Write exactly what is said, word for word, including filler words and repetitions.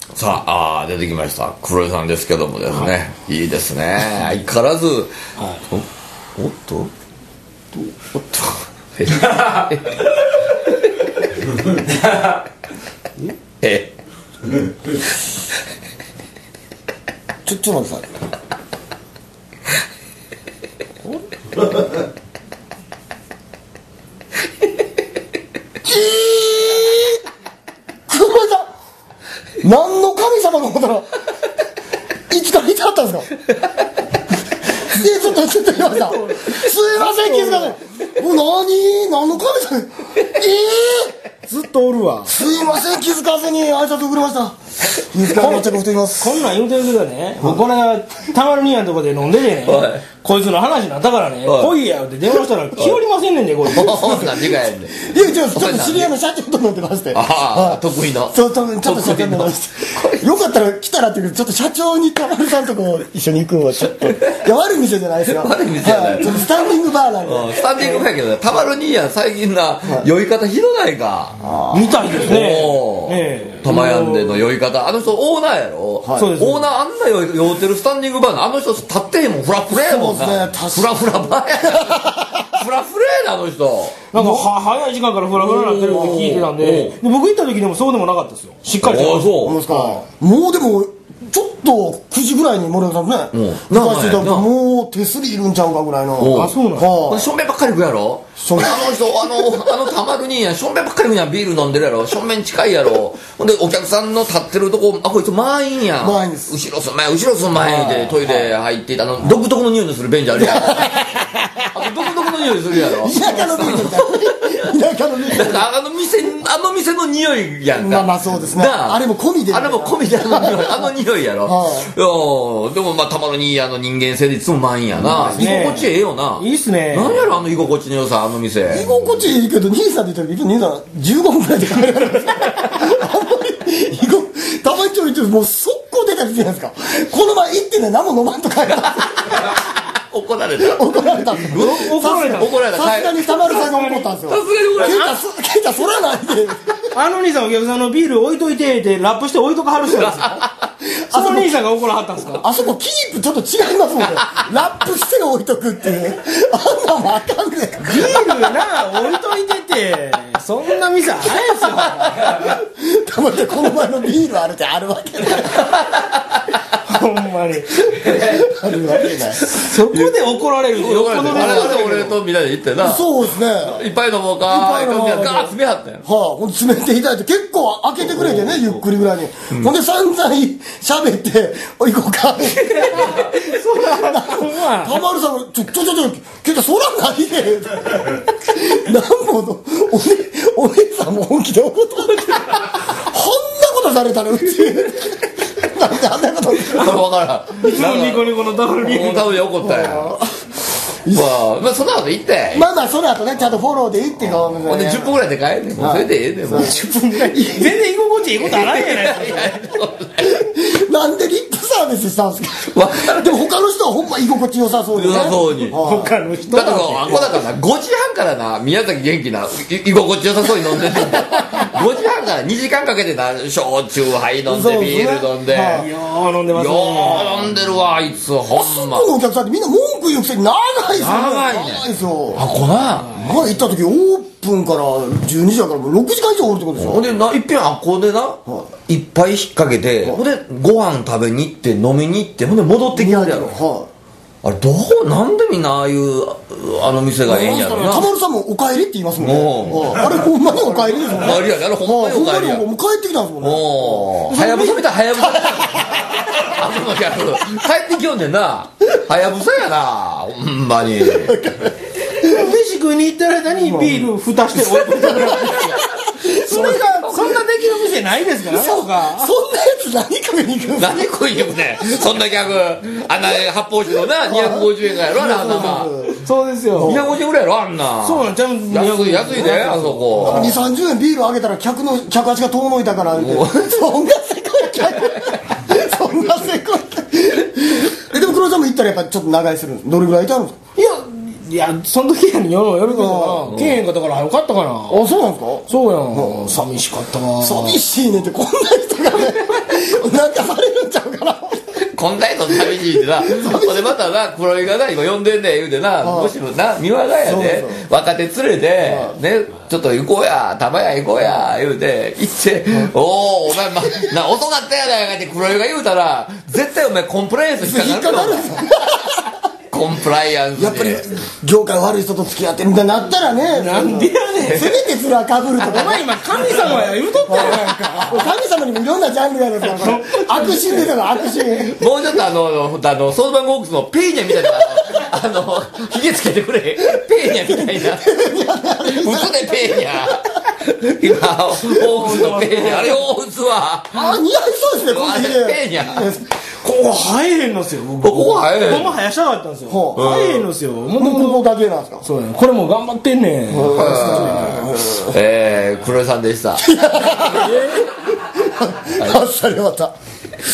さあ、あ出てきました黒井さんですけどもですね、はい、いいですね相変わらず、はい、お, おっとおっとえちょっと待ってください何の神様のことらいつからいてはったんですかえちょっとちょっと言いましたすいません気づかないもう何何の神様えー、 ずっとおるわすいません気づかずに挨拶遅れました水川の着太りますこんなん言うてるけどね、はい、この間たまる兄やんとこで飲んでてね、はい、こいつの話になったからね、はい、来いやって電話したら気寄りませんねんでこいつ何がやんねんいやちょっと知り合いの社長と飲んでましてああ、はい、得意のそうちょっと社長と飲んでましてよかったら来たらっていうけどちょっと社長にたまるさんとこ一緒に行くのはちょっといや悪い店じゃないですよ悪い店じゃない、はい、 ちょっとスタンディングバーなんでスタンディングバーやけどねたまる兄やん最近な、はい、酔い方ひどないかみたいですねええ玉やんでの酔い方あの人オーナーやろ、はい、オーナーあんな酔いてるスタンディングバーのあの人立ってへんもんフラフレーもんな、ね、フラフラバーやフラフレーなあの人なんかは早い時間からフラフラなってるって聞いてたんでで僕行った時でもそうでもなかったですよしっかりしてましたもうでもちょっとくじぐらいに森山さんね昔してたらもう手すりいるんちゃうかぐらいのあそうなんはあしょんべんばっかり食うやろあの人あのあのたまるにやしょんべんばっかり食うやんビール飲んでるやろしょんべん近いやろほんでお客さんの立ってるとこあこいつ満員やん満員です後ろす前後ろす前でトイレ入ってあの独特の匂いのする便所あるやんあと独特の匂いするやろ田舎のビールみたいな田舎のビールだからあの店あの店の匂いやんかまあまあそうですねあれも込みであれも込みであの匂いあの匂いやろ、はい、いやでもまあたまるにあの人間性でいつも満員やな、居心地ええよないいっすね何やろあの居心地の良さあの店居心地いいけど兄さんって言ったら兄さんじゅうごふんぐらいで帰られるんですあんまり居心たまにちょいちょいもう速攻出たりするじゃないですかこの前行ってね何も飲まんと帰らない怒られた怒られたんですよ怒られた怒られたさすがにたまるさんが怒ったんですよさすがに怒られたケイタそらないであの兄さんお客さんのビール置いといてってラップして置いとかはる人なんですよあの兄さんが怒らはったんですかあそこキープちょっと違いますもんねラップして置いとくっていうあんなもんあかんねんビールな置いといててそんな店あれですよたまってこの前のビールあるってあるわけないほんまにあるわけないそこで怒られるよっぽどあれは俺とみんなで行ってなそうですねいっぱい飲もうかいっぱい飲もうかガーッ詰めはったよはあほんで詰めていただいて結構開けてくれてねゆっくりぐらいに、うん、ほんで散々喋って行こうかそらたまるさんちょちょちょちょ結構そらないでなんものお,、ね、お姉さんも本気で怒ってこんなことされたらうちなんであんなこと分からんいつもニコニコのダブルに多分怒ったよまあ、まあ、その後行ってまあまあその後ねちゃんとフォローで行ってほんでじゅっぷんぐらいで帰んねんそれでええねんもうじゅっぷんぐらい全然居心地いいことあらんやないですかなんでリップサービスしたんですかでも他の人はほんま居心地良さそうでね良さそうに他の人だってあこだからなごじはんからな宮崎元気な居心地良さそうに飲んでてごじはんからにじかんかけてな焼酎ハイ飲んでビール飲んでよう飲んでますねよう飲んでるわあいつほんまあそこのお客さんってみんな文句言うくせに長いですよ長いね長いですよあこな前行った時オープンからじゅうにじだからもうろくじかん以上おるってことでしょほんでないっぺんあっこでな、はい、いっぱい引っ掛けて、はい、ほんでご飯食べに行って飲みに行ってほんで戻ってきはるやろ、はい、あれどうなんでみんなああいうあの店がええんやろなたまるさんもお帰りって言いますもんねあれほんまにお帰りですもんねお帰りやねあれほんまにお帰りやもう帰ってきたんですもんねはやぶさみたいはやぶさあその客帰ってきよんねんなはやぶさやなほんまに飯食いに行ってる間にビール蓋して置いてくれるそれがそんなできる店ないですからねそんなやつ何食いに行くん何食いに行くねそんな客あんな発泡酒のなにひゃくごじゅうえんがやろあんなそうですよにひゃくごじゅうえんぐらいやろあんなそうなんちゃう安い安いであそこにじゅうさんじゅうえんビールあげたら客の客足が遠のいたからそんなせこい客そんなせこい客えでも黒井さんも行ったらやっぱちょっと長居するんですどれぐらいいたんですかいやいやその時やによるけどなけえへんかったからよかったかなあそうなんですかそうやん寂しかったな寂しいねってこんな人がねなんかされるんちゃうかな。 こんなやつ寂しいってな。ほんでまたな、黒井がな、今呼んでんねん言うてな、むしろな、三輪がやで、若手連れて、ね、ちょっと行こうや、玉屋行こうや、言うて、行って、おお、お前、ま、な、遅かったやないかって黒井が言うたら、絶対お前コンプライアンス引っかかるよ。コンプライアンスでやっぱり業界悪い人と付き合ってみたいになったらね、 なんでやねん。 せめて面かぶるとか。 お前今神様や言うとったやないか。 神様にもいろんなジャンルがあるから、悪心出たの、悪心。 もうちょっとあの、あの、ソードバンゴークスのペーニャみたいな、あの、ひげつけてくれ。ペーニャみたいな。嘘でペーニャ。今、大仏のペーニャ。あれ大仏は。 あ、似合いそうですね、このひげ。 ペーニャ。 ここ生えへんのっすよ。 ここ生えへん。 ここも生やしたかったんですよ。生えへんのっすよ。ももうここだけなんですか。 そうやね。これも頑張ってんねん。 えー、黒井さんでした。 あっさり終わった。